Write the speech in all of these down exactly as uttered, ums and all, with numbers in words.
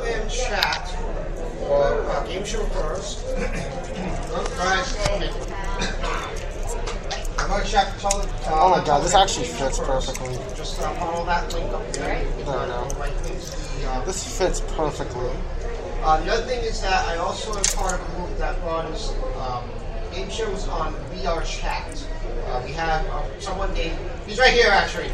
in chat for uh, Game Show Pros. Oh, guys, I'm going to chat for uh, Oh my god, this actually fits perfectly. Just uh, follow that link up there. No, no. Right into the, uh, This fits perfectly. Uh, the other thing is that I also am part of a group that runs um, game shows on V R Chat. Uh, we have uh, someone named, he's right here actually.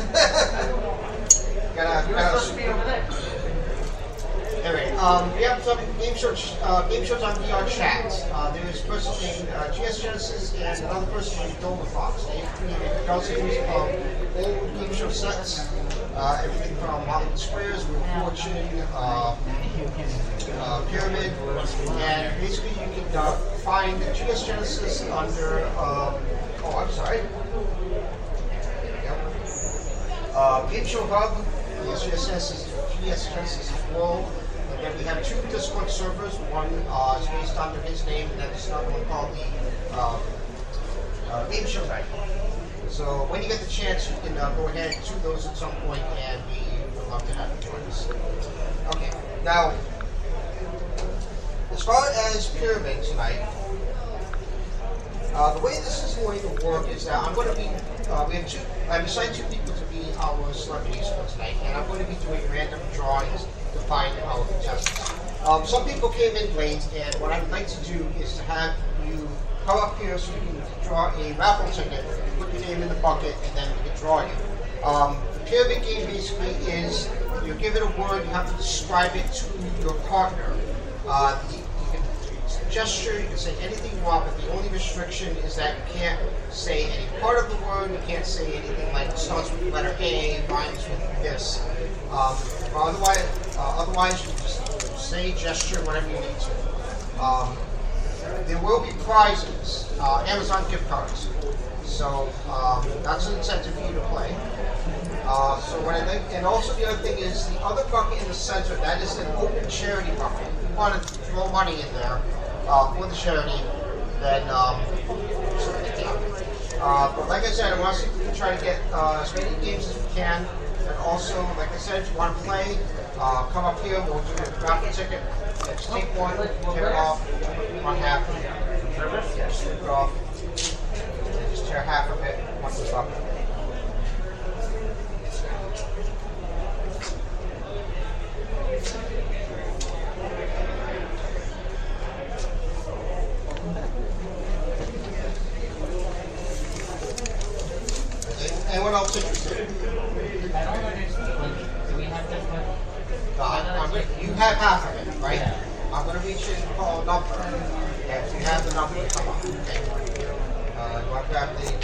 gotta, You're gotta, supposed to be over there. Anyway, um, we have some game shows, uh, game shows on V R Chat. Uh, there's a person named uh, G S Genesis and another person named Doma Fox. They created dozens of old game show sets. Uh, everything from Hollywood Squares, Wheel of Fortune, uh, uh, Pyramid, and basically you can uh, find G S Genesis under, um, oh I'm sorry, there we go. Uh, Game Show Hub, G S Genesis, G S Genesis World, and then we have two Discord servers, one uh, is based under his name, and then there's another one called the um, uh, Game Show Night. So when you get the chance, you can uh, go ahead to those at some point, and we would love to have you join us. Okay, now, as far as Pyramid tonight, uh, the way this is going to work is that I'm going to be, uh, we have two, I've assigned two people to be our celebrities for tonight, and I'm going to be doing random drawings to find our contestants. Um, some people came in late, and what I would like to do is to have you come up here so you can draw a raffle ticket, put your name in the bucket, and then we can draw you. Um, the pyramid game basically is, you're given a word, you have to describe it to your partner. Uh, you, you can gesture, you can say anything you want, but the only restriction is that you can't say any part of the word, you can't say anything like it starts with the letter A, rhymes with this. Um, but otherwise, uh, otherwise, you can just say, gesture, whatever you need to. Um, There will be prizes, uh, Amazon gift cards. So um, that's an incentive for you to play. Uh, so what I think, and also the other thing is the other bucket in the center, that is an open charity bucket. If you want to throw money in there uh, for the charity, then um, uh, but like I said, I want to see if we can try to get uh, as many games as we can. And also, like I said, if you want to play, uh, come up here, we'll do a raffle ticket. Just take one, tear it off, one half, yeah, just rip it off, and just tear half of it, one of the bucket. Anyone else interested? Uh, you have half of it, right? Yeah. I'm going to reach in and call a number. And if you have the number, come on. Okay. Uh, you want to grab the.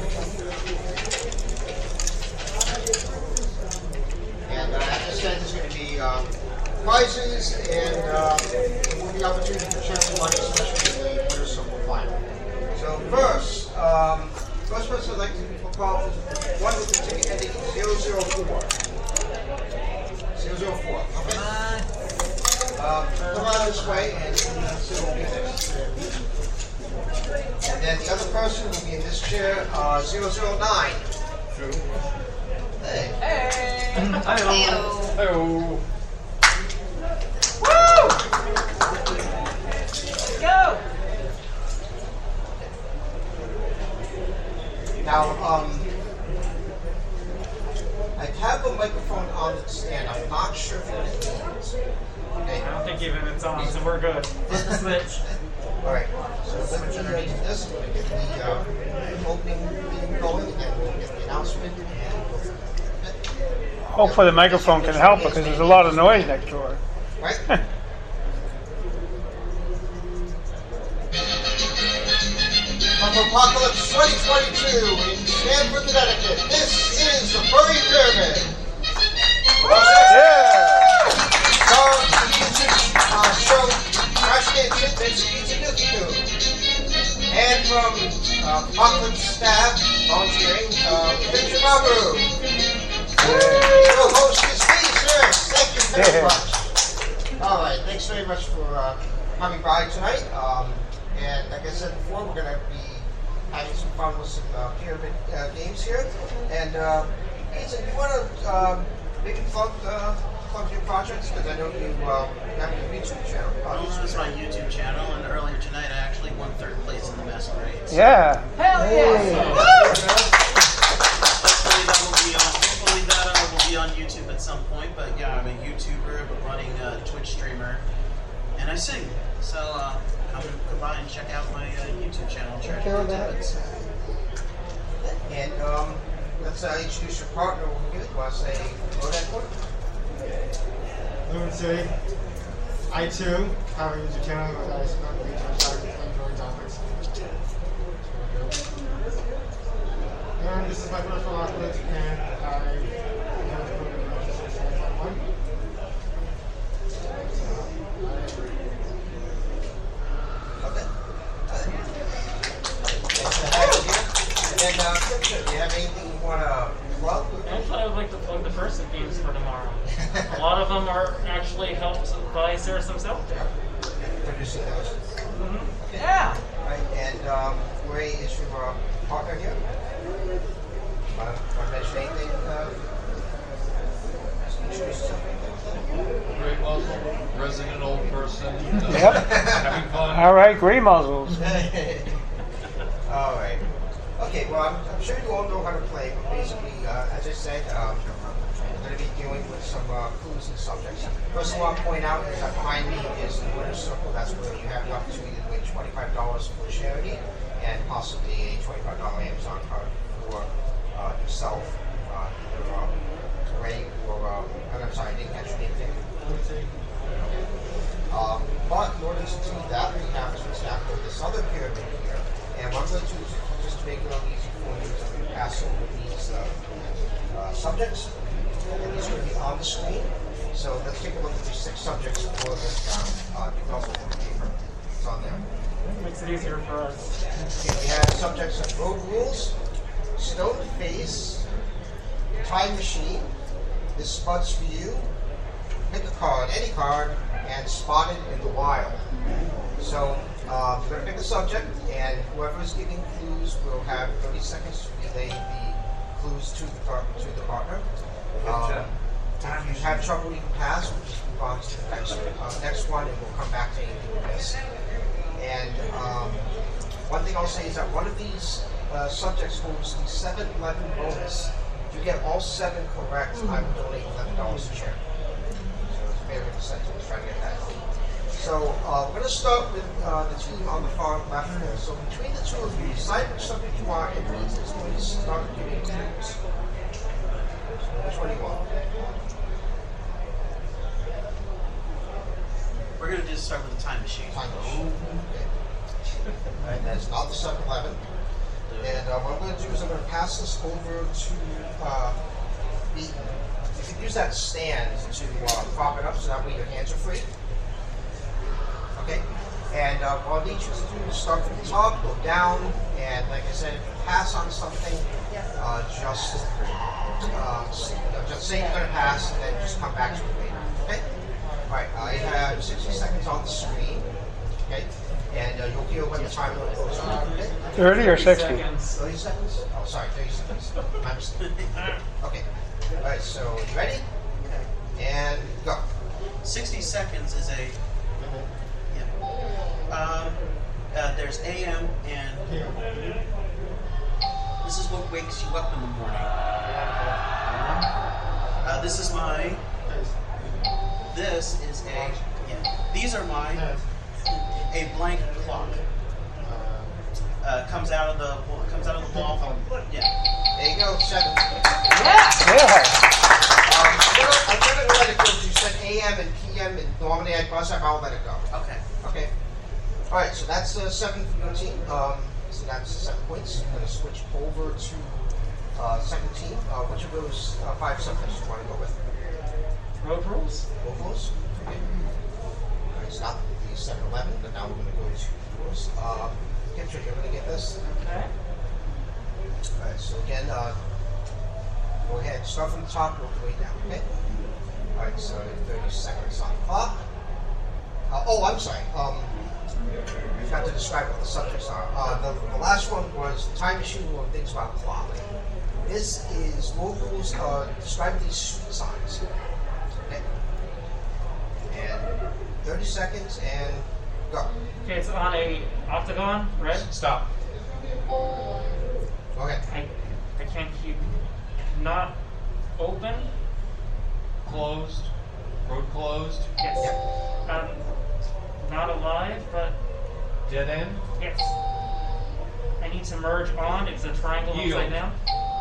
And uh, as I said, there's going to be um, prizes and uh, there will be opportunity to share some money, especially in the winter circle final. So, first, um, first person I'd like to call is one with the ticket ending zero zero four. zero zero four, okay? Um, come on this way and sit over there. And then the other person will be in this chair, uh, zero zero nine. True. Hey. Hey! Hello. Hello. Woo! Let's go! Now, um, I have a microphone on the stand. I'm not sure if it is. Okay. I don't think even it's on, so we're good. Flip the switch. Alright, so let me underneath this. I'm going to get the uh, opening thing going, and then we'll get the announcement. And we'll Hopefully the microphone can help because there's a lot of noise next door. Right? From Apocalypse twenty twenty-two in Stamford, Connecticut, this is the Furry Pyramid. Yeah! Starring the YouTube uh, show Crash Game Tidbits Pizza Nookie Coo. And from uh, Apocalypse staff, volunteering, uh, Victor Mabu. Your host is me, sir. Thank you very much. All right, thanks very much for uh, coming by tonight. Um, and like I said before, we're going to be having some fun with some uh, pyramid uh, games here. And uh, Ethan, you want to uh, maybe plug, uh, plug plug your projects? Because I know you uh, have a YouTube channel. Uh, Well, YouTube that's my channel. YouTube channel, and earlier tonight I actually won third place in the Masquerades. Yeah. Hell Hopefully that will be on. Hopefully that uh, will be on YouTube at some point. But yeah, I'm a YouTuber, but running a Twitch streamer, and I sing. So uh, come come by and check out my uh, YouTube channel. Treasure Tidbits. And um, let's uh, introduce your partner over here. You want to say hello that point? Lumen City. I too have a YouTube channel that I spent the enjoy topics. And this is my personal outlet, and I have to put it in one. Okay. Nice to have you here. And then, uh, Crypto, do you have anything you want to plug? Actually, I would like to plug the first games for tomorrow. A lot of them are actually helped by Cirrus himself. Producing those. Mm-hmm. Okay. Yeah. Right, and um, Ray is your uh, partner here. Want to mention anything? Uh, just introduce yourself. Great muzzle, resident old person, uh, Yep. having fun. All right, gray muzzles. All right. Okay, well, I'm, I'm sure you all know how to play, but basically, uh, as I said, um, we're going to be dealing with some uh, clues and subjects. First of all, I'll point out is that behind me is the winner's circle. That's where you have the opportunity to win twenty-five dollars for charity and possibly a twenty-five dollars Amazon card for uh, yourself, uh, either um, Ray or, um, I'm sorry, I didn't catch your name again. Um, but in order to do that, we have to stack with this other pyramid here. And what I'm going to do is just to make it real easy for you is I'm going to pass over these uh, uh, subjects. And these are going to be on the screen. So let's take a look at these six subjects for this round. Uh, you can also look at the paper. It's on there. Makes it easier for us. Okay, we have subjects of road rules, stone face, time machine, this Spuds for you, pick a card, any card, and spotted in the wild. So uh, we're going to pick a subject, and whoever is giving clues will have thirty seconds to relay the clues to the, par- to the partner. Um, if you have trouble, you can pass. We'll just move on to the next, uh, next one, and we'll come back to anything you missed. And um, one thing I'll say is that one of these uh, subjects holds the seven eleven bonus. If you get all seven correct, I will donate eleven dollars to charity. So it's very incentive to try to get that. So uh, we're going to start with uh, the team on the far left. So between the two of you, decide which subject you want, and please, please start giving clues. Which one do you want? We're gonna just start with the time machine. Time machine. Okay. Alright, that's not the seven eleven. And uh, what I'm going to do is I'm going to pass this over to uh, Beaton. You can use that stand to uh, prop it up so that way your hands are free. Okay? And uh, what I need you to do is start from the top, go down, and like I said, if you pass on something, uh, just, uh, just say you're going to pass and then just come back to it later. Okay? Alright, I have sixty seconds on the screen. Okay? And uh, you'll hear when the timer goes on. Okay? thirty or sixty? Seconds. thirty seconds? Oh, sorry, thirty seconds. My mistake. Okay. Alright, so you ready? And go. Sixty seconds is a. Yeah. Um, uh, there's A M and this is what wakes you up in the morning. Uh, this is my. This is a. Yeah. These are my. A blank clock. Uh, comes out of the comes out of the wall. Yeah. There you go, seven. Yeah. Yeah. Um, I'm gonna, I'm gonna let it go. You said A M and P M, and normally I'd buzz up. I'll let it go. Okay. Okay. All right. So that's uh, seven for your team. Um, so that's seven points. I'm gonna switch over to uh, second team. Uh, which of those uh, five subjects do you want to go with? Road rules? Both of those. Okay. All right. It's not the seven eleven, but now we're gonna go to yours. Um, Kimchi, you're gonna get this. Okay. All right. So again, uh, go ahead. Start from the top, work your way down. Okay. All right. So thirty seconds on the clock. Uh, oh, I'm sorry. Um, I forgot to describe what the subjects are. Uh, the, the last one was time machine or things about clock. This is road rules. Uh, describe these street signs. Okay. thirty seconds and go. Okay, it's on a octagon, red. Stop. Go ahead. I, I can't keep not open. Closed. Road closed. Yes. Yep. Um, not alive, but Dead end. yes. I need to merge on. It's a triangle Yield. upside down.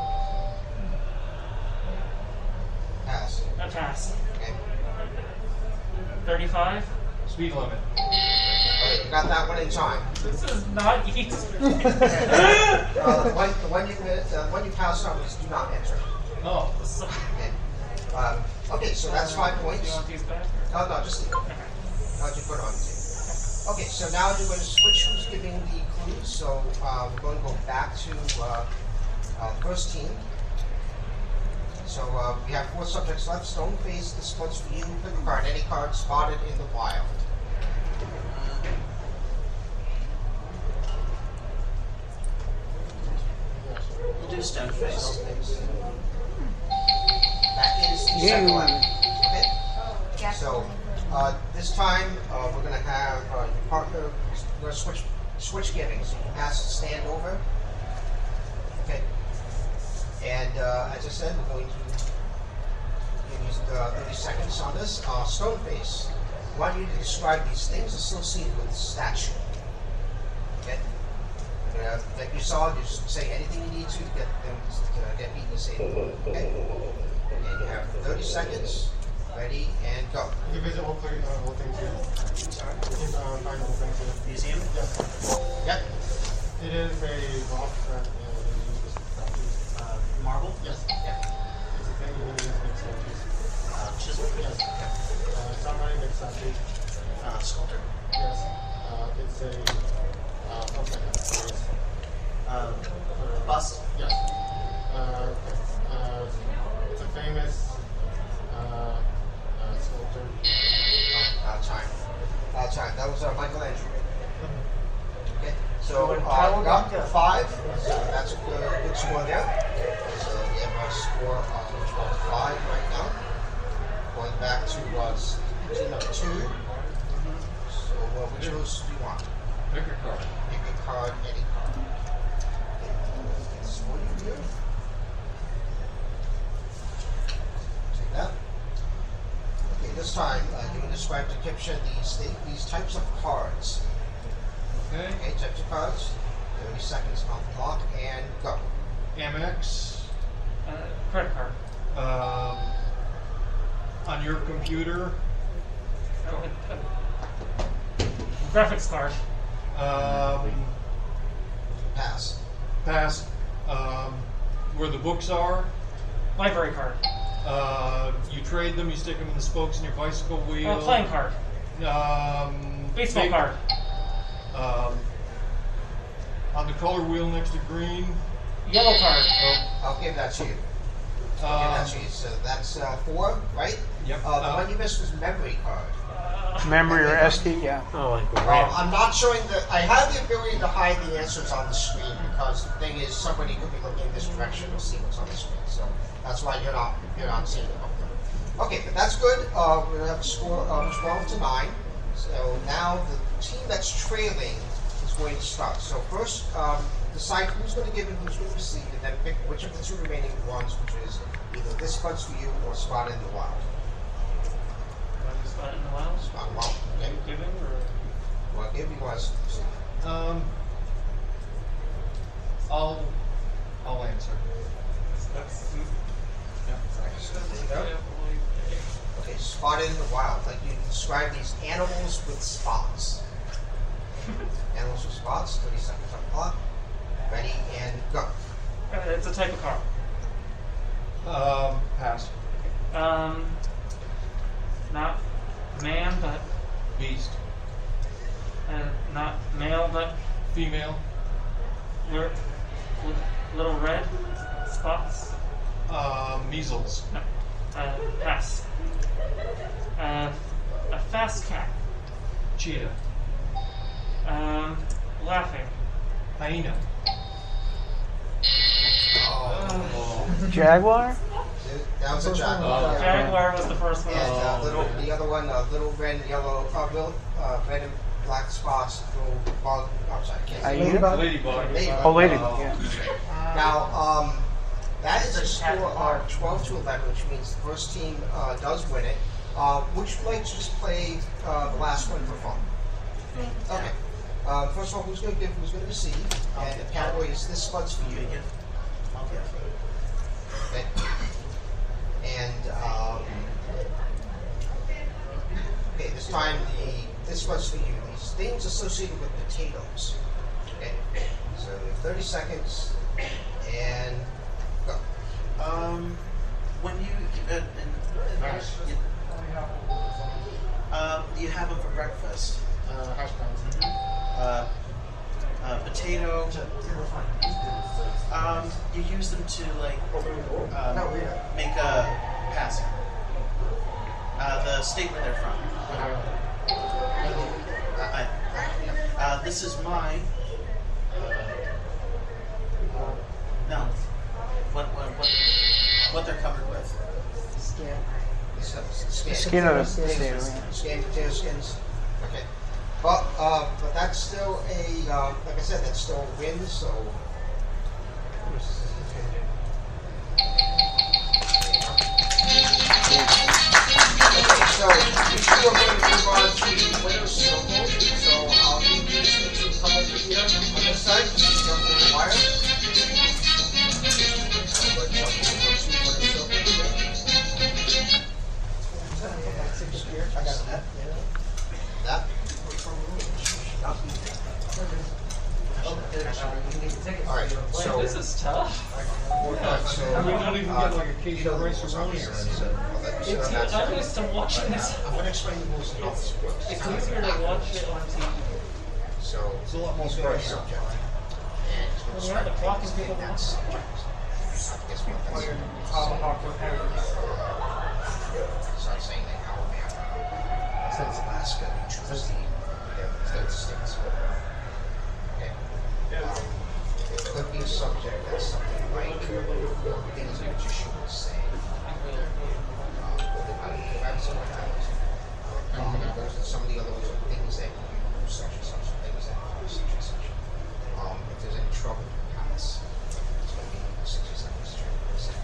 Pass. A pass. Okay. thirty-five. Speed limit. Okay, you got that one in time. This is not easy. Uh, the one, the one you uh, the one you passed on was do not enter. Oh. So- Okay. Um, okay, so that's five Do you points. want these back? Oh no, just leave it. I'll just put it on the table. Okay, so now you're going to switch who's giving the clues. So uh, we're going to go back to uh, uh, the first team. So uh, we have four subjects left. Stone face, this one's for you. Pick a card, any card spotted in the wild. We'll do stone face. Stone face. That is the Yeah. second one. Okay. So uh, this time uh, we're going to have uh, your partner. We're going to switch switch giving. So you pass the stand over. Okay. And uh, as I said, we're going to give you uh, thirty seconds on this. Uh, stone face. I want you to describe these things associated with statue. Okay. Uh, like you saw, just say anything you need to to get them to uh, get beaten this evening. Okay. And you have thirty seconds. Ready and go. You visit all three, uh, all things here. Sorry. You can uh, find all things here. Museum. Yes. Yep. It is a rock that uh, they use as statues. Uh, marble. Yes. Yep. It's a thing you really use to make statues. Uh, chisel. Yes. Uh, somebody makes statues. Uh, sculptor. Yes. Uh, it's a, uh, one second. It's, Uh, uh, bust. Yes. Uh, it's, uh, it's a famous uh, uh, sculptor. Oh, out of time. Out of time. That was uh, Michelangelo. Okay. So Good. uh, got five. So that's a good, good score there. So we have a score of twelve five right now. Going back to uh, team number two. So uh, which of those do you want? Pick a card. Pick a card, any card. Okay. This one here. Take that. Okay, this time uh, you will describe to Kipsha these th- these types of cards. Okay. Okay, types of cards. thirty seconds on the clock and go. Amex. Uh, credit card. Um, on your computer. Uh, uh, uh, graphics card. Um, Pass. pass. Um, where the books are. Library card. Uh, you trade them. You stick them in the spokes in your bicycle wheel. Uh, playing card. Um, Baseball big- card. Um, on the color wheel next to green. Yellow card. Oh, I'll give that to you. I'll give um, that to you. So that's uh, four, right? Yep. Uh, the Uh, one you missed was memory card. Uh, Memory or S D, yeah. Well, I'm not showing the. I have the ability to hide the answers on the screen because the thing is, somebody could be looking in this direction and see what's on the screen. So that's why you're not you're not seeing it. Okay, but that's good. Uh, we're gonna have a score of twelve to nine. So now the team that's trailing is going to start. So first, um, decide who's going to give and who's going to receive, and then pick which of the two remaining ones, which is either this card's for you or Spot in the Wild. Spot in the wild. Spot in the Wild. Okay. Giving or Well, give you guys. Um, I'll, I'll answer. There you go. Okay, Spot in the Wild. Like you describe these animals with spots. Animals with spots. thirty seconds on the clock. Ready and go. uh, it's a type of car. Um, pass. Um, not man, but Beast. uh, not male, but Female. li- li- little red spots. Uh, measles. No, uh, pass. Uh, a fast cat. Cheetah. Um, laughing. Hyena. Oh. Uh, Jaguar? Two. That was a jaguar. Oh. Jaguar was the first one. And uh, Oh, little, man. the other one, uh, little red and yellow, uh, little, uh, red and black spots, little bug. I'm sorry, I can't say. Hyena? Ladybug. Ladybug. Oh, ladybug, Uh, yeah. Now, um, that is a It's a cat score bar. of twelve to eleven, which means the first team uh, does win it. Uh, would you like to just play uh, the last one for fun? Okay. Um, first of all, who's going to give? Who's going to receive? And the category is this one's for you. Okay. Okay. And um, okay, this time the this one's for you. These things associated with potatoes. Okay. So you have thirty seconds, and go. Um, when you uh, and, and, you, um, you have them for breakfast. Uh, hash browns. Uh, uh, potato. Um, you use them to like um, No, read it. make a pass. Uh, the state where they're from. Uh, I, uh, this is my. No. What what what what they're covered with? Scan. Scan. Skin of the Scan, potato, scan potato skins. Okay. But uh, but that's still a uh, like I said, that's still a win. So. Okay, so we still are going to move on to the winner's circle. So I'll leave you to come over here on this side. Jump over the wire. Uh, but jump over to the winner's circle here. I got that. That. All right. So. This is tough. Alright, so. You don't even uh, get like a case you know of the rice rules, or obviously, rolling so I'll let you sit It's, on that I'm side. used to watching this. I'm gonna explain the rules and how this works. It's easier to watch it on T V. So. It's a lot more he's gonna be fresh. subject. And he's gonna Well, yeah, start the with clock things is in people that subject. Guess what? Oh, That's- you're tomahawk with arrows. Start saying like Alabama, since Alaska, New Jersey, you know, those states. Okay. Um, it could be a subject that's something like things a magician would say. Uh, I don't know, that's something like that. Um, those are some of the other ones are things that you do such and such, things that you do such and such. Um, if there's any trouble in the past, it's going to be sixty seconds to try to say.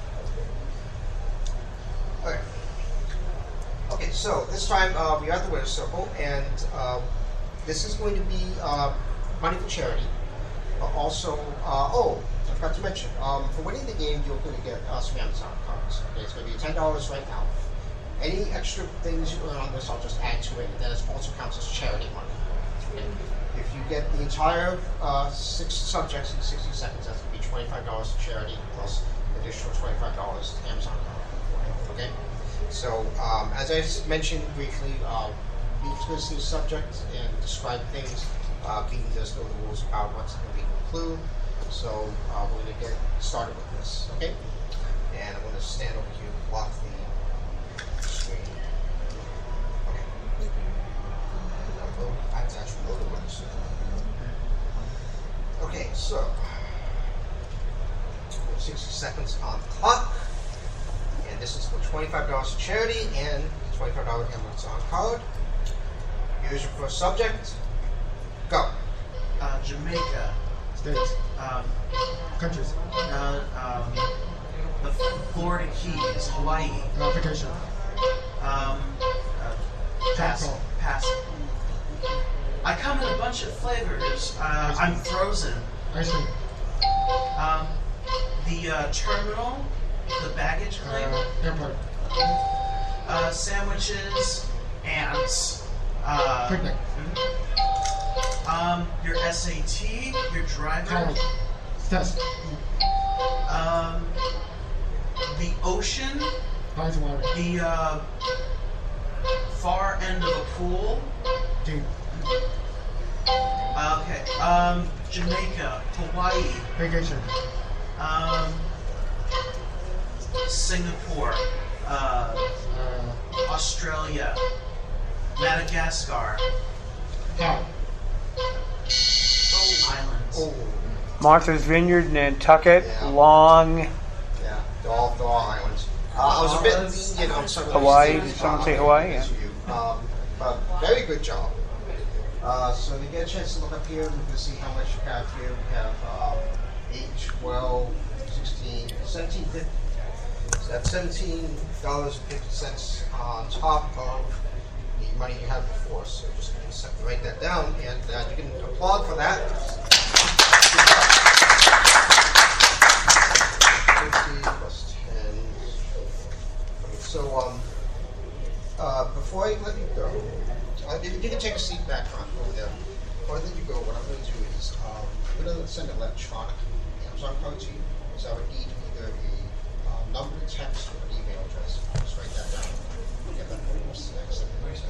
Alright. Okay, so this time uh, we are at the winner's circle, and uh, this is going to be uh, money for charity. Uh, also, uh, oh, I forgot to mention, um, for winning the game, you're going to get uh, some Amazon cards. Okay, it's going to be ten dollars right now. Any extra things you earn on this, I'll just add to it, and then it also counts as charity money. Okay? If you get the entire uh, six subjects in sixty seconds, that's going to be twenty-five dollars to charity, plus additional twenty-five dollars to Amazon card. Okay? So, um, as I s- mentioned briefly, uh, we expose the subject and describe things. Uh, Keaton does know the rules about what's going to be included. So, uh, we're going to get started with this, okay? And I'm going to stand over here, block the screen. Okay. Now, load- I have to actually load the windows. Okay, so, sixty seconds on the clock. And this is for twenty-five dollars to charity and twenty-five dollars Amazon card. Here's your first subject. Go. Uh, Jamaica. States. Um, Countries. uh, um, the Florida Keys, Hawaii. Uh, vacation. Um, uh, pass. Chocolate. Pass. I come in a bunch of flavors. Uh, I'm frozen. Ice cream. Um, the uh, terminal, the baggage claim, Uh, airport. uh, sandwiches, ants. Uh, Picnic. um, your S A T, your driver. College. Test. Um, the ocean, Bodies of water. the uh, far end of a pool. Team. Uh, okay. Um, Jamaica, Hawaii, Vacation. um, Singapore, uh, Uh, Australia, Madagascar, Hot. islands. Oh, Martha's Vineyard, Nantucket, Yeah. Long. yeah. They're all, they're all islands. Uh, I was a bit lenient on some of these Hawaii, things. did someone uh, say Hawaii? yes, you. Um, but very good job. Uh, so you get a chance to look up here, we can see how much you have here. We have uh, eight, twelve, sixteen, seventeen, fifty. So that's seventeen dollars and fifty cents on top of the money you had before. So just have to write that down, and uh, you can applaud for that. fifty plus ten. So, um, uh, before I let you go, uh, you, you can take a seat back on over there. Before I let you go, what I'm going to do is um, I'm going to send an electronic Amazon card to you. So I would need either a uh, number, text, or an email address. Just write that down. Get that for us next.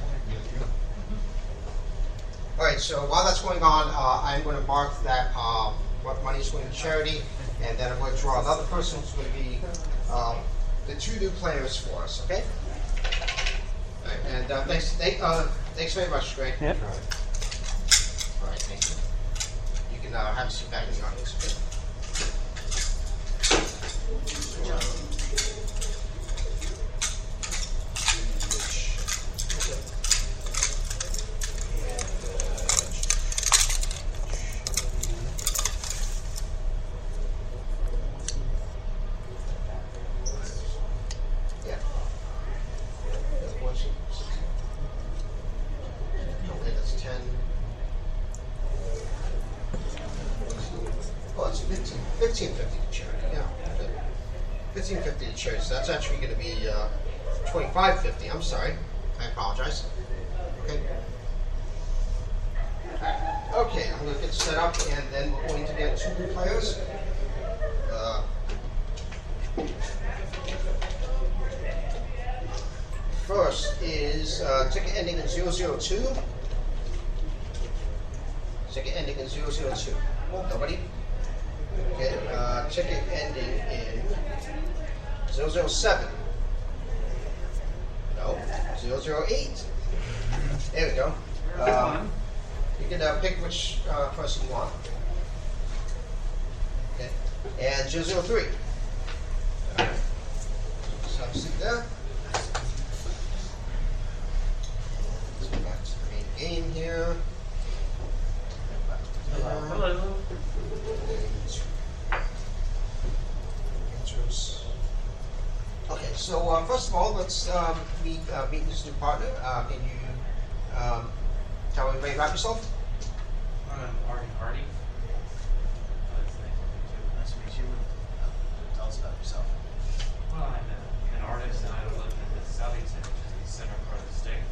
All right. So while that's going on, uh, I'm going to mark that um, what money is going to charity, and then I'm going to draw another person who's going to be um, the two new players for us. Okay. All right, and uh, thanks, thank, uh, thanks very much, Greg. Yep. All right, thank you. You can uh, have a seat back in the audience. Okay. Yeah. That's one sheet, sixty. Okay, that's ten. Oh, it's fifteen, fifteen fifty to charity, yeah. Fifteen fifty to charity, so that's actually gonna be, uh, twenty-five fifty, I'm sorry. I apologize. Okay. Alright, okay, I'm gonna get set up, and then we're going to get two new players. Uh, First is uh, ticket ending in zero zero two. Ticket ending in zero zero two. Nobody? Okay, uh, ticket ending in zero zero seven. No, zero zero eight. There we go. Um, you can uh, pick which uh, person you want. Okay, and zero zero three. All right. Just have a seat there. Let's go back to the main game here. Hello. Okay, so uh, first of all, let's um, meet uh, meet this new partner. Uh, can you um, tell everybody about yourself? I'm Artie Hardy. Nice to meet you. Uh, Tell us about yourself. Well, I'm a, an artist and I live in the Southeast, which is the center part of the state.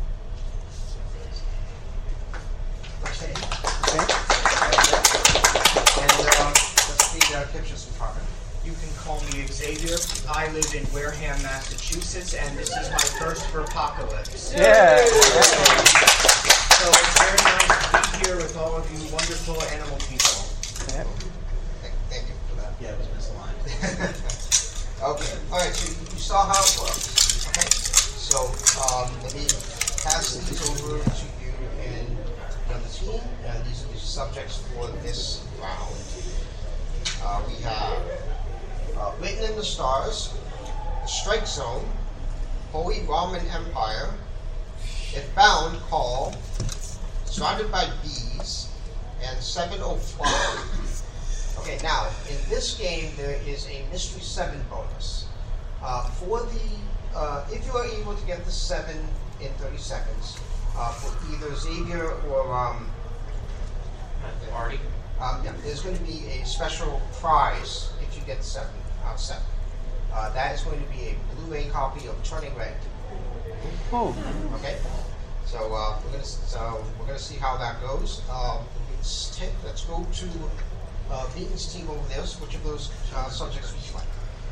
Okay. Okay. And uh, let's meet uh, Kitchens department. You can call me Xavier. I live in Wareham, Massachusetts, and this is my first for Apocalypse. Yeah. So it's very nice to be here with all of you wonderful animal people. Yep. Thank, thank you for that. Yeah, it was misaligned. Okay. All right. So you, you saw how it works. Okay. So um, let me pass these over to you and another team, and these are the subjects for this round. Uh, we have uh, Written in the Stars, The Strike Zone, Holy Roman Empire, If Bound, Call, Surrounded by Bees, and seven oh five. Okay, now, in this game, there is a Mystery seven bonus. Uh, for the, uh, if you are able to get the seven in thirty seconds, uh, for either Xavier or, um, Artie. um, yeah, there's going to be a special prize if you get seven out of seven. Uh, that is going to be a Blu-ray copy of Turning Red. Oh. Okay, so uh, we're gonna so we're gonna see how that goes. Um, let's take let's go to uh, Beaton's team over there. So which of those uh, subjects would you like?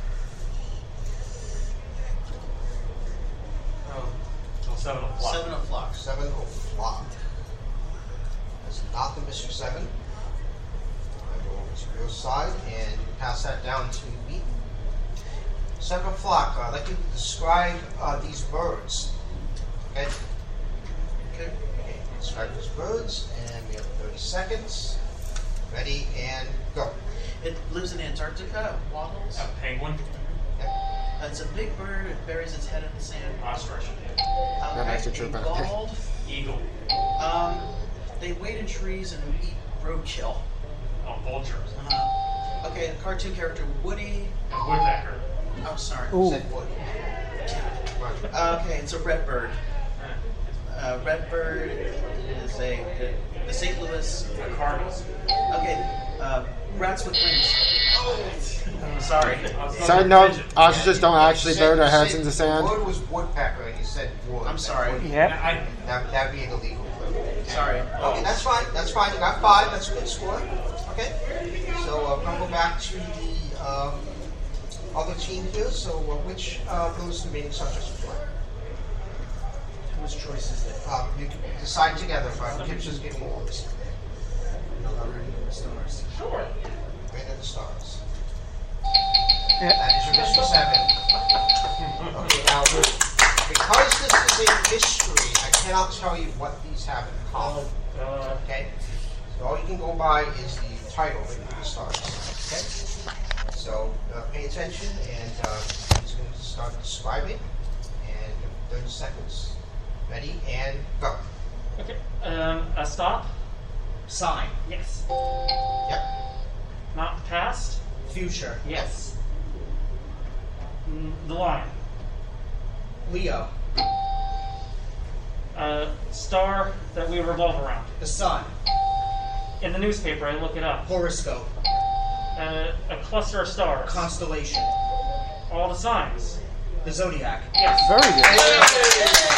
Oh, well, seven o'clock. Seven o'clock. Seven o'clock. That's not the Mystery Seven. I go over to your side and you can pass that down to Beaton. Seven o'clock. Uh, I'd like you to describe uh, these birds. Okay. Okay. Okay. Describe these birds, and we have thirty seconds. Ready and go. It lives in Antarctica. Waddles. A penguin. Okay. It's a big bird. It buries its head in the sand. Ostrich. Okay. makes it true, a but- bald. Eagle. Um, they wait in trees and eat roadkill. Oh, vultures. Uh, okay, a cartoon character, Woody. And woodpecker. Oh, sorry. Ooh. Said wood. Okay, it's a red bird. Uh, red bird is a the, the Saint Louis. A cardinal. Okay, uh, rats with wings. Oh, sorry. Side note, ostriches don't actually bury their heads in the sand. Wood was woodpecker, and you said wood. I'm sorry. Yep. I, That that'd be illegal. Sorry. Okay, that's fine. That's fine. You got five. That's a good score. Okay. So uh, we're gonna go back to the um, other team here. So uh, which uh, of those remaining subjects would you like? Whose choice is it? Uh, you can decide together, but Kim's just giving orders. Stars. Sure. Rain of the Stars. Yeah. That is your mystery seven. Okay, now because this is a mystery, I cannot tell you what these have in common. Uh, Okay? So all you can go by is the title, Rain of the Stars. Okay? So uh, pay attention, and uh, he's going to start describing. And thirty seconds. Ready, and go. okay. Um, a stop. Sign. Yes. Yep. Not past. Future. Yes. Mm, the line. Leo. A star that we revolve around. The sun. In the newspaper, I look it up. Horoscope. Uh, a cluster of stars. Constellation. All the signs. The zodiac. Yes. Very good.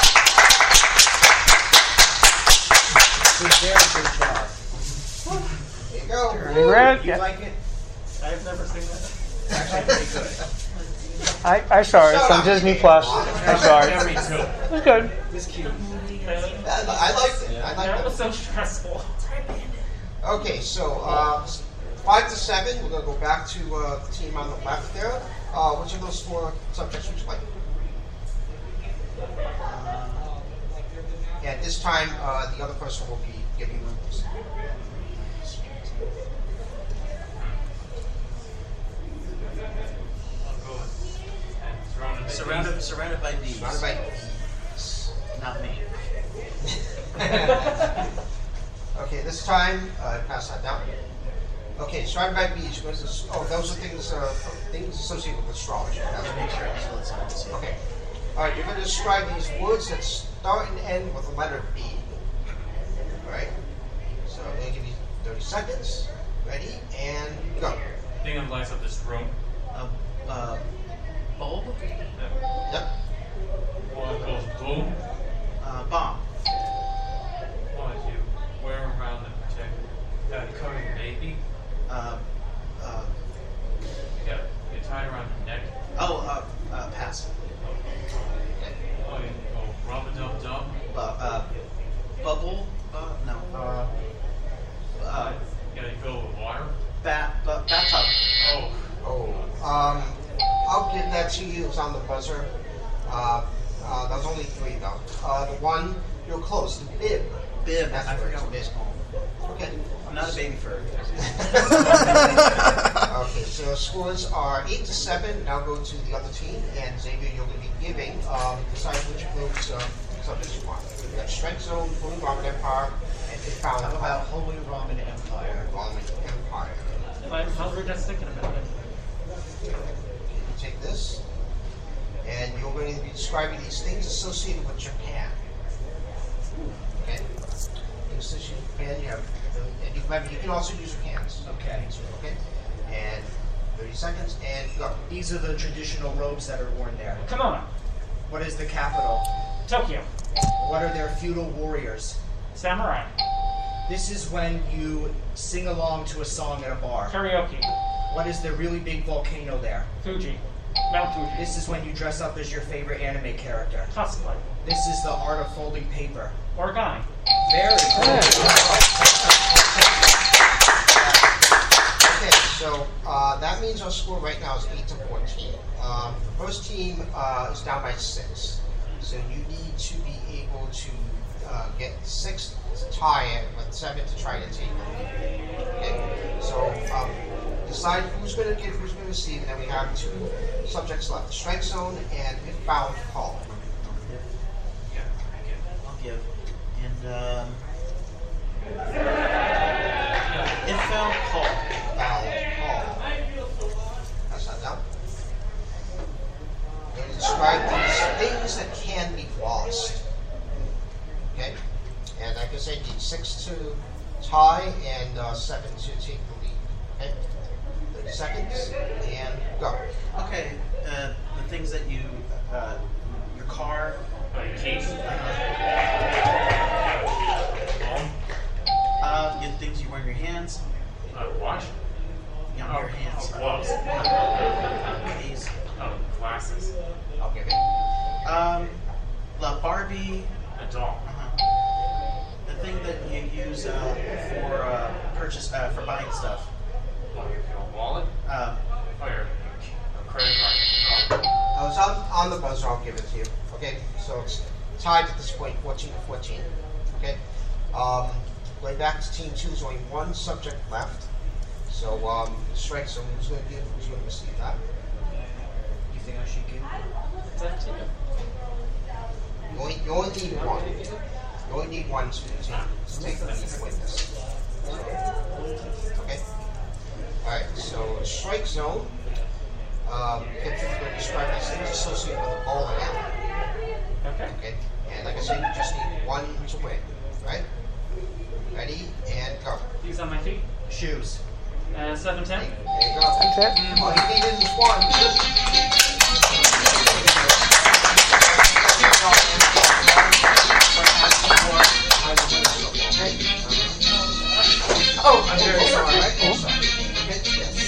Good, very good job. There you go. Turning red. You Yeah. like it? I've never seen that. It's actually pretty good. I, I saw it. It's on Disney Plus. I saw it. me too. It was good. It was cute. Uh, I, I liked it. I that liked was it. so stressful. Okay, so uh, five to seven. We're going to go back to uh, the team on the left there. Uh, which of those four subjects would you like? And this time, uh, the other person will be giving rules. I'll go with and surrounded by Surrounded, bees. surrounded by bees. Surrounded by bees. Not me. Okay, this time, uh, pass that down. Okay, surrounded by bees. You're going to, oh, those are things, uh, things associated with astrology. That's I'll make sure I still it's on this. Okay. All right, you're going to describe these words that start and end with the letter B. All right. So I'm going to give you thirty seconds. Ready, and go. Thing that lights up this room. A uh, bulb. Yep. One goes boom. Uh, bomb. One is you wear around to protect that covering the baby. Uh, uh, You got you tie it around your neck. oh, uh, uh, pass. Oh, you go rub a dub dub. Bu- uh, bubble. Uh, no. Uh, uh, You gotta fill it with water. bat. Bu- bathtub. Oh, Oh. Um, I'll give that to you. It was on the buzzer. Uh, uh, that was only three though. Uh, the one you're close. The bib. Bib. That's I where forgot it's what it's bib. called. Okay. I'm not a baby bird. Okay, so scores are eight to seven. Now go to the other team, and Xavier, you're going to be giving. Um, decide which of those um, subjects you want. We've got Strength Zone, Holy Roman Empire, and Confound How about Empire. Holy Roman Empire? Roman Empire. I'm hungry just thinking about it. You take this, and you're going to be describing these things associated with Japan. Okay. Things associated with Japan. You have, and you, remember, you can also use your hands. Okay. Okay. And thirty seconds, and go. These are the traditional robes that are worn there. Kimono. What is the capital? Tokyo. What are their feudal warriors? Samurai. This is when you sing along to a song at a bar. Karaoke. What is the really big volcano there? Fuji. Mount Fuji. This is when you dress up as your favorite anime character. Cosplay. This is the art of folding paper. Origami. Very good. Okay, so uh, that means our score right now is eight to fourteen. Um, the first team uh, is down by six, so you need to be able to uh, get six to tie it, but seven to try to take it. Okay, so um, decide who's going to give, who's going to receive, and then we have two subjects left: the strike zone and inbound call. Yeah, I'll give. And um, inbound call. Inbound call. Pass that down. I'm going to describe these things that can be lost. Okay, and like I said, you need six to tie and uh, seven to take the lead. Okay, thirty seconds and go. Okay, uh, the things that you, uh, your car, Uh, keys. Phone. uh, your things you wear in your hands, Uh, watch. you on your hands. Oh, gloves. Keys. Oh, glasses. I'll give it. Um, the Barbie, A doll. uh-huh. The thing that you use uh, for uh, purchase, uh, for buying stuff. Oh, your, your wallet. Uh, Oh, your, your credit card. I was on, on the buzzer, I'll give it to you. Okay, so it's tied at this point, fourteen to fourteen. Okay, um, going back to team two, there's only one subject left. So, um, strike zone, who's going to give, who's going to receive that? You think I should give? It's up to you. You only, you only need one. You only need one to, to, to take the lead and win this. Okay? Alright, so strike zone. Um, picture is going to describe these things associated with the bowling alley. Okay. Okay? And like I said, you just need one to win. Right? Ready? And go. These on my feet. Shoes. Uh, seven ten. There you go. That's it. All you need is just one. Oh, I'm very sorry. I'm sorry. Okay,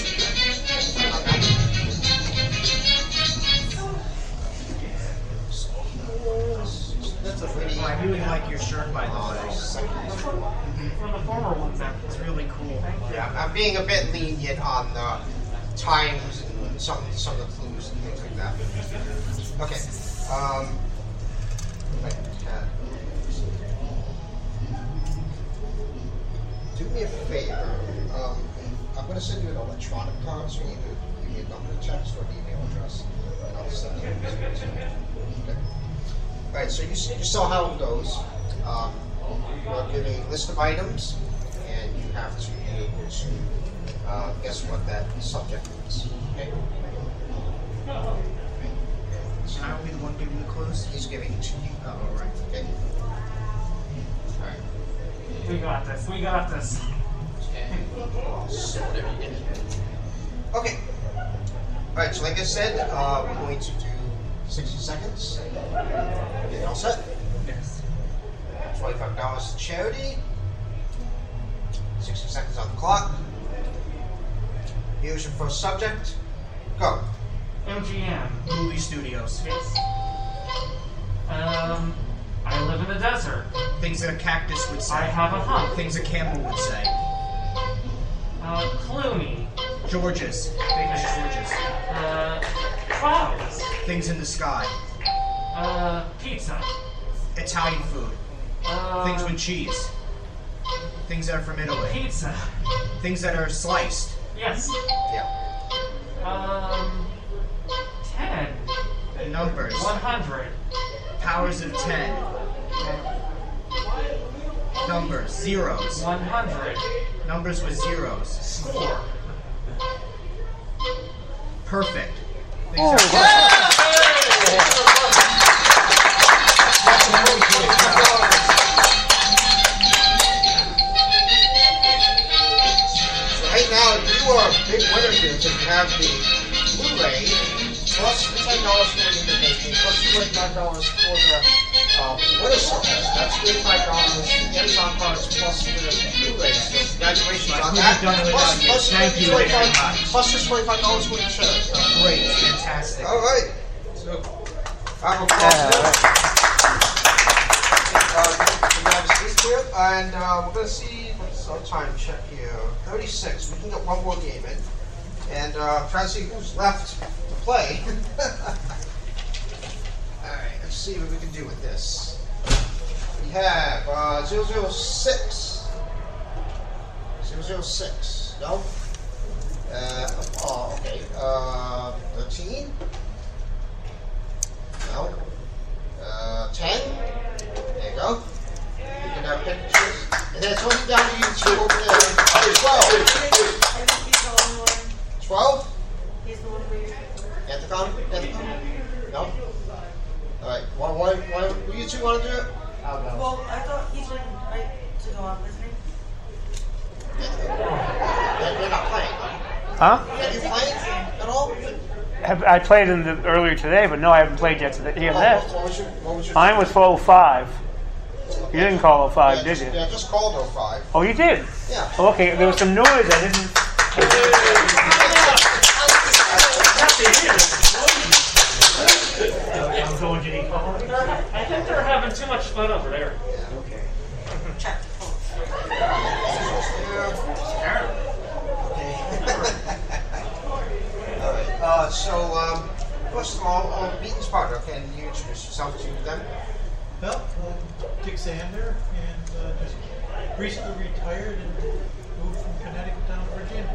yes. That's a pretty. I really like your shirt, by the way. From the former ones, It's actually. really cool. Yeah, I'm being a bit lenient on the times and some some of the clues and things like that. Okay. Um. Right, uh, do me a favor. Um, I'm going to send you an electronic card, so you need to give me a number to text or an email address, and I'll send it over to you. Okay. All right. So you see, you saw how it goes. Um, I'll give a list of items, and you have to be able to uh, guess what that subject is. Okay. And I will be the one giving the clues. He's giving it to you. Oh, all right. Okay. All right. We got this. We got this. So whatever you get. Okay. All right. So like I said, uh, we're going to do sixty seconds. Get all set. Yes. Twenty-five dollars to charity. Sixty seconds on the clock. Here's your first subject. Go. M G M. Movie studios. Yes. Um, I live in the desert. Things that a cactus would say. I have a hump. Things a camel would say. Uh, Clooney. Georges. Famous Georges. Uh, clouds. Things in the sky. Uh, pizza. Italian food. Uh, Things with cheese. Things that are from Italy. pizza. Things that are sliced. Yes. Yeah. Um, ten. Numbers. One hundred. Powers of ten. Numbers. Zeros. One hundred. Numbers with zeros. Score. Perfect. Things Oh, that- So right now, you are a big winner here because you have the Blu-ray plus the ten dollars for the donation plus the twenty-five dollars for the uh, winner circles. That's thirty-five dollars. The Amazon cards plus the Blu-ray. So congratulations on couldn't that. have done it Plus, without you. plus, Thank you very twenty-five much. plus this twenty-five dollars for the shirt. Great. Fantastic. All right. So, I will Yeah, pause all this. right. Uh, we have a seat here, and uh, we're going to see what's our time check here. thirty-six. We can get one more game in, and uh, try to see who's left to play. All right, let's see what we can do with this. We have uh, zero zero six. zero zero six. No. Uh, oh, okay. Uh, thirteen. No. Uh, ten. There you go. You can have pictures. And then it's only down to you two over there. Uh, twelve. twelve? Anticon? Anticon? No? Alright. One, one, one, will you two want to do it? I'll go. Well, I thought he's ready right to go on with me. They're, they're not playing, are you? Huh? Are you playing at all? Have, I played in the, earlier today, but no, I haven't played yet today. He Oh, left. what was your, what was your Mine was for oh five. You didn't call oh five, yeah, did just, you? Yeah, just called oh five. Oh, you did? Yeah. Oh, okay, there was some noise. I didn't. I'm going to the phone. I think they're having too much fun over there. Okay. Check. Alright, uh, so, um, first of all, uh, Beaton's partner, can you introduce yourself to them? Well, uh, Dick Sander, and uh, just recently retired and moved from Connecticut down to Virginia.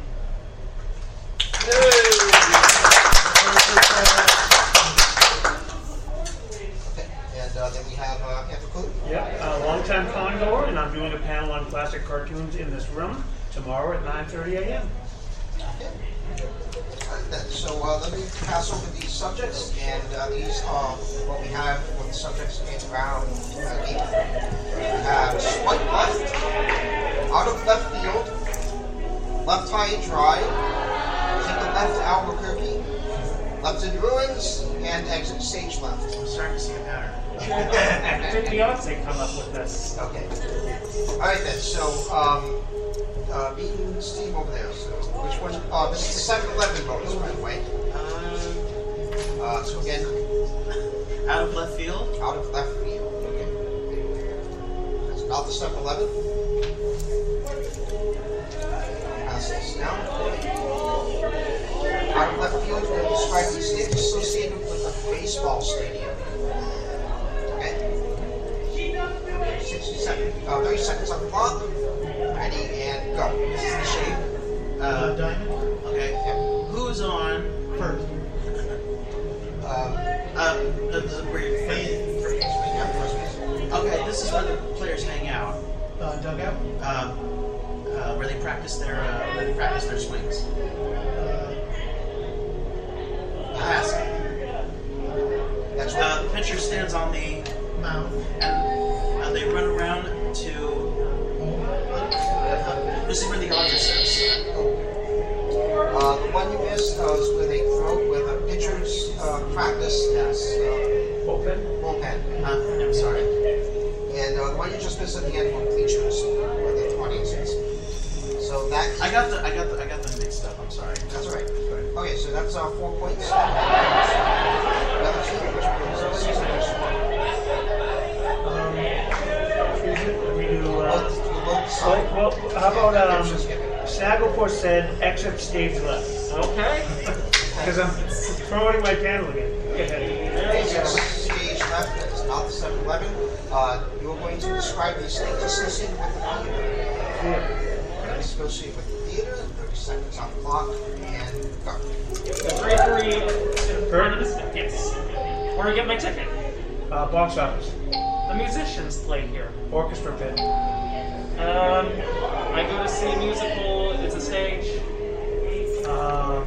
Okay, and uh, then we have uh, Andrew Coon. Yep, a longtime congoer, and I'm doing a panel on classic cartoons in this room tomorrow at nine thirty a m Okay. Alright then, so uh, let me pass over these subjects, and uh, these are what we have with the subjects in round uh, eight. We have swipe left, out of left field, left high and dry, take a left to Albuquerque, left in ruins, and exit stage left. I'm starting to see a pattern. I think Beyonce come up with this. Okay. Alright then, so, um, uh, Beaton's team over there, so which one? Uh, this is the seven eleven bonus, by the way. Um, Uh, so again, out of left field. out of left field. Okay. That's not the seven eleven. Pass this down. Out of left field, we're going to describe the state associated with a baseball stadium. Okay. sixty seconds, uh, thirty seconds on the clock. Ready and go. This is the shape. Uh, Uh, Diamond, okay. Yep. Who's on? first. Um, Uh, the, the, where you're facing- first base, yeah, first base. Okay, this is where the players hang out. Uh, dugout. Um, uh, where they practice their uh, where they practice their swings. Uh, Pass. That's Uh, right. the pitcher stands on the mound. and uh, they run around to. Home. Uh, this is where the odds says. Uh, the one you missed uh, is where they throw, where the pitchers uh, practice. Yes. Uh, Bullpen? bullpen. Uh, I'm sorry. And uh, the one you just missed at the end were bleachers, where the twentieth is. So that. I got the I got the I got them mixed up. I'm sorry. That's all right. Okay, so that's uh, four points. Another team, which was six points. Um, we do, uh, Both- we both well, signed. well, how about, um, Just give it. Snagglepuss said exit stage left. Okay. Because I'm promoting my panel again. Go ahead. Exit stage left, that is not the seven eleven. Uh, you're going to describe the things associated with the theater. Things associated with the theater, thirty seconds on the clock, and go. The three three in front of the yes. Where do I get my ticket? Uh, box office. The musicians play here. Orchestra pit. Um, I go to see a musical. It's a stage. Um,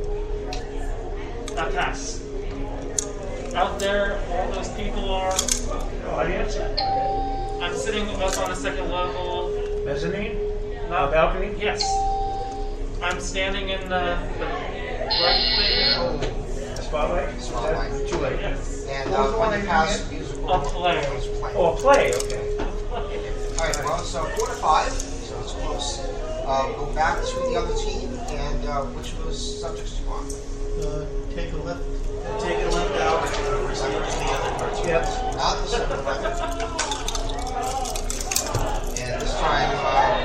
a pass. Out there, all those people are. Audience. I'm sitting up on the second level. Mezzanine. Uh, balcony. Yes. I'm standing in the, the right thing. Spotlight. Spotlight. Uh, Too late. And uh, when you pass the musical, A play. it's playing. Oh, a play. Okay. Alright, well, so four to five, so it's close. Uh, go back to the other team, and uh, which of those subjects do you want? Uh, take a left. Take it left out. Uh, receive the other cartoons. Yep. Not the seven eleven. And this time, uh,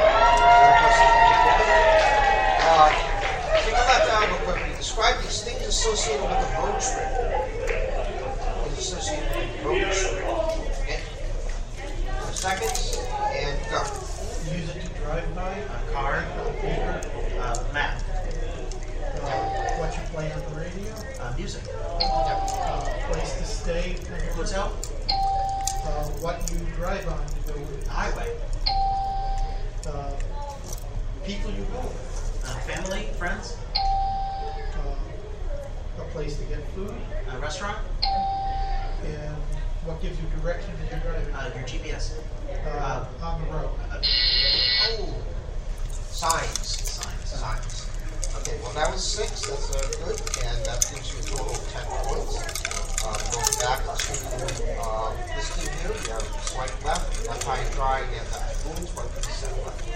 uh, take a left out real quickly. Describe these things associated with a road trip. Things associated with a road trip. Okay? Four seconds, and go. Use it to drive by. A car. Paper. Uh, Uh, Matt. Uh, what you play on the radio? Uh, music. Uh, place to stay. Hotel. Uh, what you drive on to go with. Highway. Uh, people you go with. Uh, family, friends. Uh, a place to get food. A restaurant. And what gives you direction as you're driving? Uh, your G P S. Uh, on the road. Uh, Oh, signs. signs. Signs. Okay, well that was six. That's uh, good, and that gives you a total of ten points. Uh, going back to uh, this team here, we have swipe left, left high and dry, and left boom, swipe to the center left.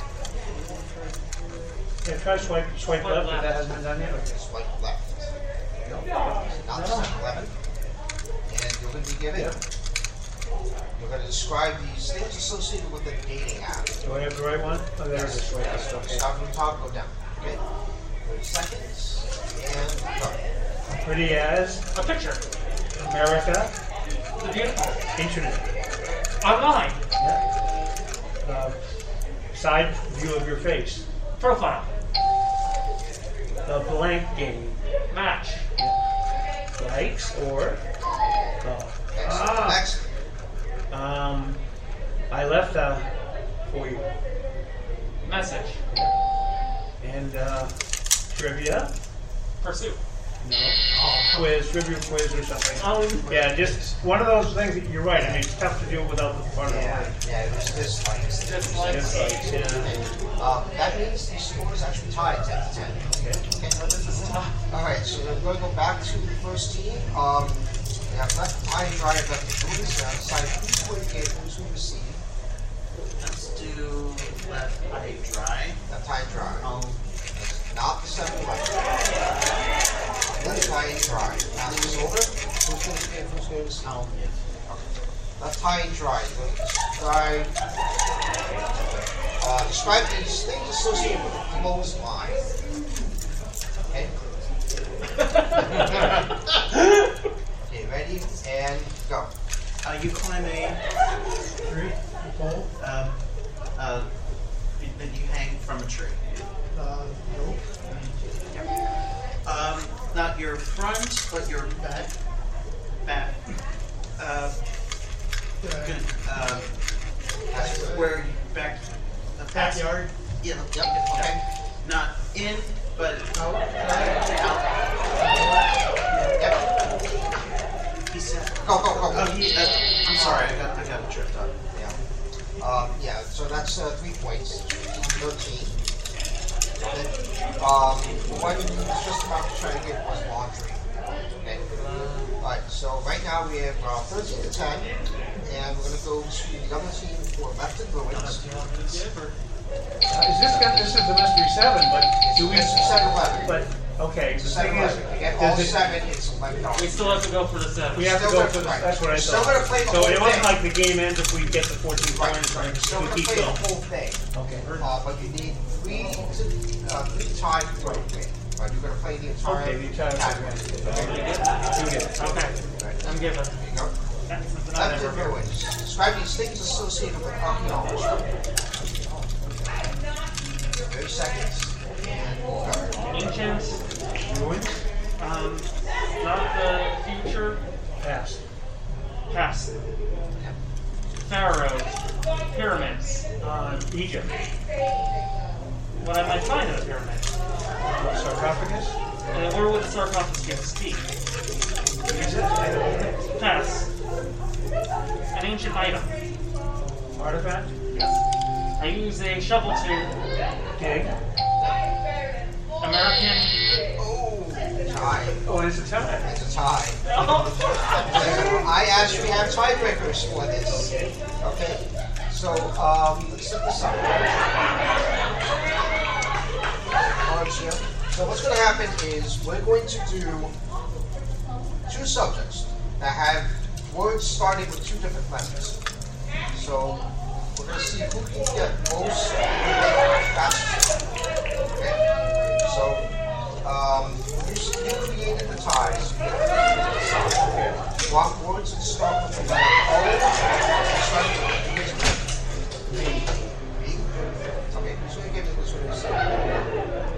Yeah, try swipe, swipe left if that hasn't been done yet. Okay. Swipe left. There you go. Now the center eleven. And you're going to be given, you're going to describe these things associated with the dating app. Do I have the right one? Oh, there it is. Right. So Okay. start from the top, go down. Okay? thirty seconds, and go. Pretty as A picture. America, The beautiful. internet. Online. Uh, side view of your face. Profile. The blank game. Match. Likes or uh, Excellent. ah, Excellent. um, I left uh, for you. Message. And uh, trivia. Pursuit. No. Quiz, trivia quiz or something. Um, Yeah, just one of those things that you're right. I mean, it's tough to do without the part of the Yeah, word. yeah, it was dislikes. Dislikes. Dislikes, yeah. Um, that means the score is actually tied ten to ten. Okay. Okay. Alright, so we're going to go back to the first team. Um, we have left high and dry, left the boom, so decide who's going to get, who's going to receive. Let's do left eye dry. Left high and dry. I'll That's not the second one. Left high and dry. Now this is over. Who's going to get, who's going to receive? I'll give. Left high and dry. You're going to describe, uh, describe these things associated with the clothesline. Okay? Okay, ready? And go. Uh, you climb a Tree, pole. uh, uh, that you hang from a tree. Uh, nope. Um, not your front, but your back. Back. Uh, Uh, good. Uh, where you back. The pass- backyard. Yeah. Yep, okay. Not in, but Out. out. Yep. He said. Go, go, go. Oh, he. Uh, I'm sorry. I got. I got tripped up. Yeah. Um, yeah, so that's uh, three points. thirteen. Then, um, one was just about to try to get was laundry. Okay. Alright, so right now we have uh, thirteen to ten, and we're going to go to the other team for left and ruins. Uh, is this got, this is the mystery seven, but do we? It's seven eleven. But okay, the Seven thing is, eleven. You get all does it, seven, it's eleven dollars. we still have to go for the seven. we have to Still go gonna- for the. right. That's what I Still thought. gonna play the so whole it wasn't thing. like the game ends if we get the fourteen Right, points, right. and Still we going to keep play the going. whole thing. Okay. Uh, but you need three to, uh, three tied to throw it. Right, you're going to play the entire Okay, the entire category. category. Okay. You get it. Okay. I'm given. There you go. That's the Left number. and ruins. Describe these things associated with archaeology. thirty seconds. And go. Ancient. Ruins. Um, not the future. Pass. Past. Pharaohs. Pyramids. Uh, Egypt. What I might find in a pyramid. Sarcophagus. And where would the sarcophagus be? Is it? I don't know. Pass. An ancient item. Artifact. Yes. I use a shovel to Dig. American. Oh, tie. Oh, and it's a tie. It's a tie. I actually have tiebreakers for this. Okay? So, um, let's set this up. Cards here. So what's going to happen is we're going to do two subjects that have words starting with two different letters. So we're going to see who can get most fastest. Okay? So, um, you, you created the ties. You want words that start with the letter O, starting with the V. V? Okay, who's going to give me this one?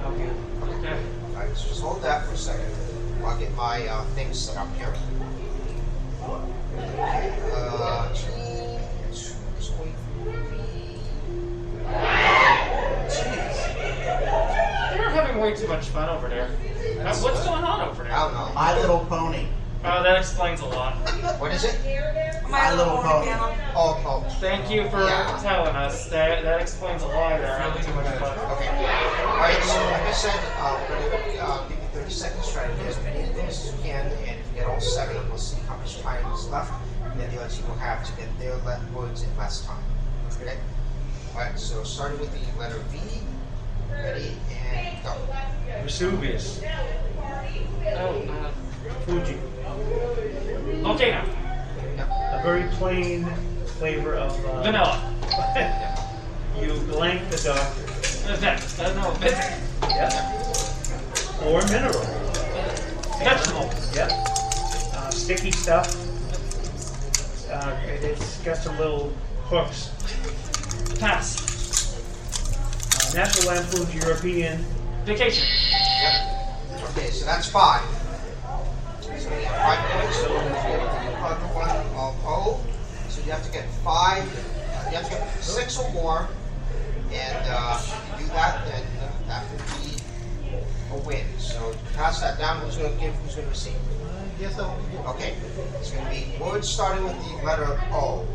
way too much fun over there. Uh, What's going on over there? I don't know. My Little Pony. Oh, that explains a lot. What is it? My Little Pony. Oh, oh. Thank you for Yeah. telling us. That that explains a lot there. Having too much fun. Okay. All right. So, like I said, uh, we're going to uh, give you thirty seconds. Try to get as many of those as you can, and if you get all seven, we'll see how much time is left, and then the other team will have to get their le- words in less time. Okay. All right. So, starting with the letter V. Ready and go. Vesuvius. Oh, uh, Fuji. volcano. A very plain flavor of uh, Vanilla. You blank the doctor. Uh, That, uh, no, Vincent. Yep. Or mineral. Vegetable. Yep. Uh, sticky stuff. Uh, it- it's got some little hooks. Pass. Uh, National Lampoon's European. Vacation. Yep. Okay, so that's five. So you have five points. So you have one of O. So you have to get five. Uh, you have to get six or more. And uh, if you do that, then uh, that would be a win. So pass that down. Who's going to give? Who's going to receive? I guess I'll get Okay. It's going to be words starting with the letter O.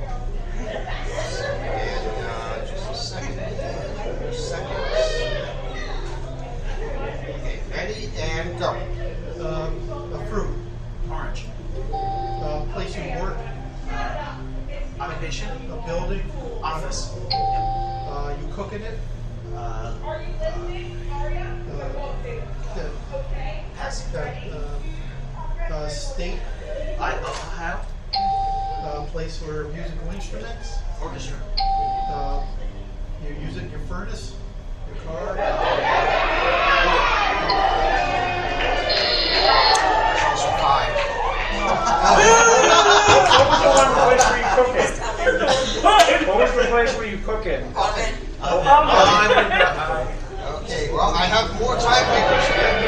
And uh, just a second. Two seconds. Okay, ready and go. um, a fruit, Orange. a place you work, Occupation. a building, Office. uh, you cook in it, Uh, uh, the, pass. the, uh, uh, state, I, Ohio. a place where musical instruments, Orchestra. uh, you use it in your furnace, your car, Also five. What was the one place where you cook it? What was the place where you cook it? Okay. Oh, I would not. Okay, well, I have more tiebreakers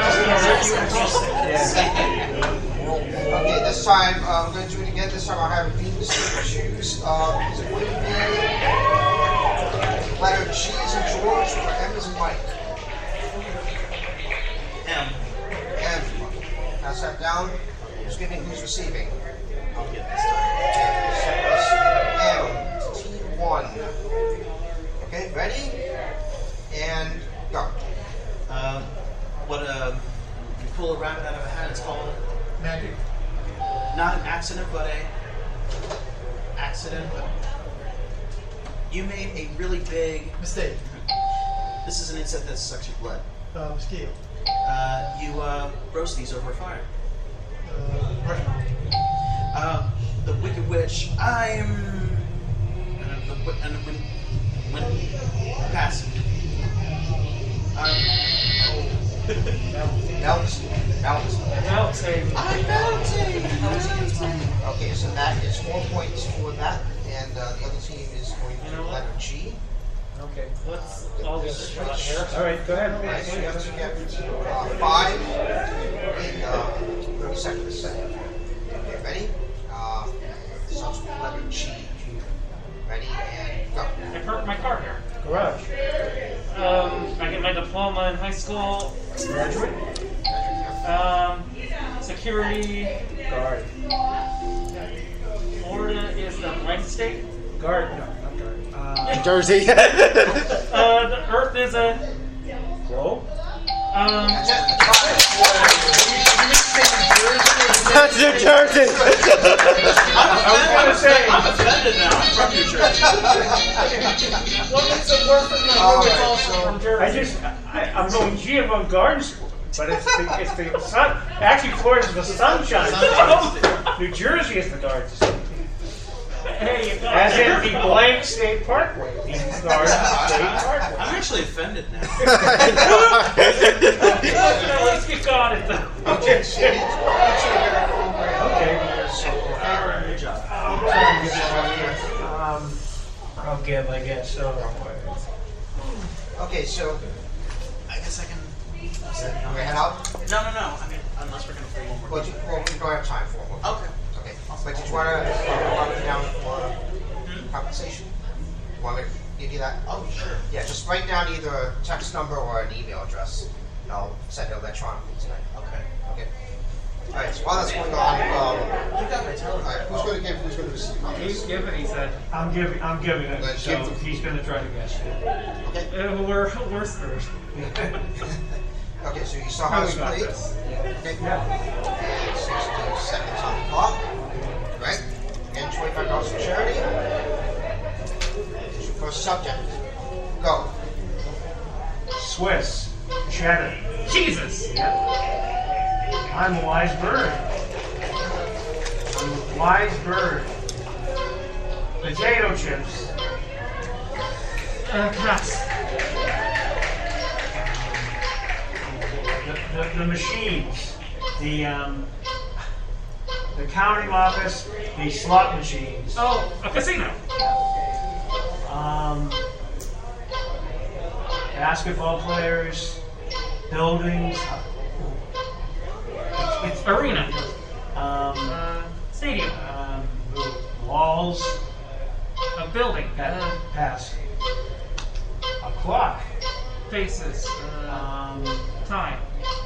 here. Okay, this time, uh, I'm going to do it again. This time I'll have Venus choose. Um, is it going to be letter G as in George or M as in Mike? M. M. Pass that down. Who's giving, who's receiving? I'll get this time. M. T one. Okay, ready? And go. Um, what a you pull a rabbit out of a hat. It's called magic, not an accident, but a accident. You made a really big. mistake, This is an insect that sucks your blood. uh, scale, Uh, you uh, roast these over a fire. uh, Russian, Uh, the Wicked Witch. I'm. And the wi- and when when pass. Um, oh. Melt. Melt. Melting. I'm melting. Okay, so that is four points for that, and uh, the other team is going You to know what? letter G. Okay, let's all just shot here. All right, go ahead. Alright, so you have to get uh, five in uh, thirty seconds. Okay, ready? Uh, starts with letter G. Ready and go. I parked my car here. Garage. Um, I get my diploma in high school. Graduate. Um, security. Guard. Florida is the blank state. Guard. No, not guard. Uh, Jersey. Uh, the Earth is a. globe. Um, That's it. That's five. That's New Jersey. I'm was gonna say- I'm offended now. I'm from New Jersey. what makes it worse than my All room is right, also so- from Jersey? I just, I, I'm going G avant garden school, but it's the, it's the sun. Actually, Florida's the sunshine state. New Jersey is the garden state. Hey, you got As in the blank state parkway. The garden state parkway. I'm actually offended now. At least you got it though. Okay, so each each of your program. Okay. So, okay. Good job. I'll try and give it um, I'll give, I guess. So. Okay, so I guess I can. we head out. No, no, no. I mean, unless we're gonna play one more. Well, you, well, we don't have time for one more. Okay. Okay. But did you want to mark it down for compensation? Want me to give you that? Oh, sure. Yeah, just write down either a text number or an email address. I'll send it electronically tonight. Okay. Okay. All right. So while that's going on, um, You got my telephone. all right, who's going to give? Who's going to receive? He's given, he said. I'm giving. I'm giving it. Let's So give the- he's going to try to guess. Okay. Uh, we're, we're first. Okay. So you saw How how we it's got played. this. Okay. Yeah. And sixty seconds on the clock. Right. And twenty-five dollars for charity. Here's your first subject. Go. Swiss. Cheddar. Jesus! I'm a wise bird. I'm a wise bird. Potato chips. Uh, pass. The, the, the machines. The um, the counting office. The slot machines. Oh, a casino. Um, basketball players. Buildings. It's, it's Arena. Um, Uh, stadium. um, walls. A building. That Uh, pass. A clock. faces. Uh, Um, time.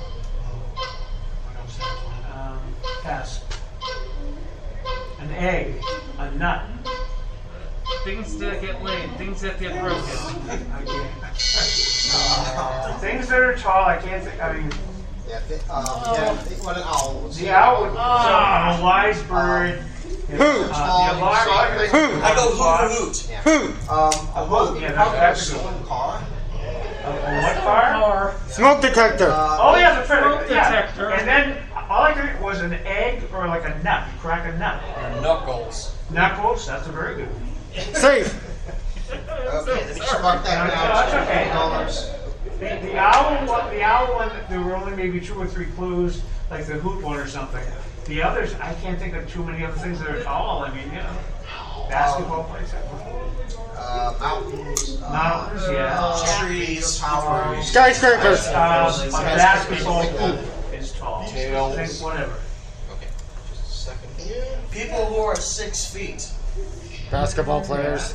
um, pass. An egg. A nut. Things that get laid. Things that get broken. I can't. Uh, things that are tall. I can't think. I mean, Yeah. th- Um, yeah. Think what an owl. would the say. owl. would- So I'm a wise bird. Who? Uh, the alarm. Who? I go hoot or hoot. Yeah. Who? Um, a hook. Yeah, Probably a that's a good stolen car. A, a what car? Smoke detector. Uh, Oh yeah, the Smoke trigger. Yeah. detector. And then all I could was an egg or like a nut. You crack a nut. Knuckles. Knuckles. That's a very good one. Safe. Okay, let me just mark that No, down. that's okay. Dollars. The, the owl one, the owl one, there were only maybe two or three clues, like the hoot one or something. The others, I can't think of too many other things that are tall. I mean, you know, basketball players. Uh, mountains. Uh, Mountains, yeah. uh, Trees. towers. Skyscrapers. Uh, a basketball Like that. hoop is tall. Tails. Think whatever. Okay, just a second here. People who are six feet. Basketball players.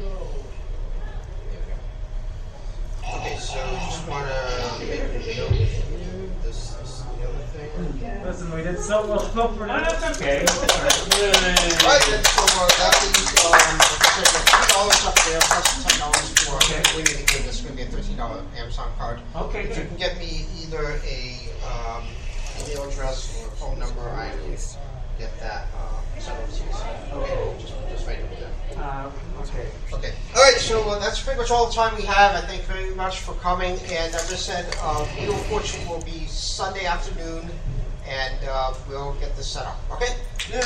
Okay, so just want to make a note here. This, this, the other thing. Listen, we did so well for No, that. that's okay. Alright, then, so uh, that leaves, um, there's a two dollars up there, plus ten dollars for Okay. winning the game. That's going to be a thirteen dollar Amazon card. Okay, If you good. can get me either a um, email address or a phone number, I can get that uh, sent over to you. Okay, just, just right over there. Uh, okay. Okay. All right. So uh, that's pretty much all the time we have. I thank you very much for coming. And as I said, uh, Wheel of Fortune will be Sunday afternoon, and uh, we'll get this set up. Okay. Yay!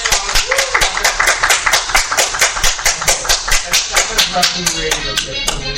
That's, that's a rough and ready to get.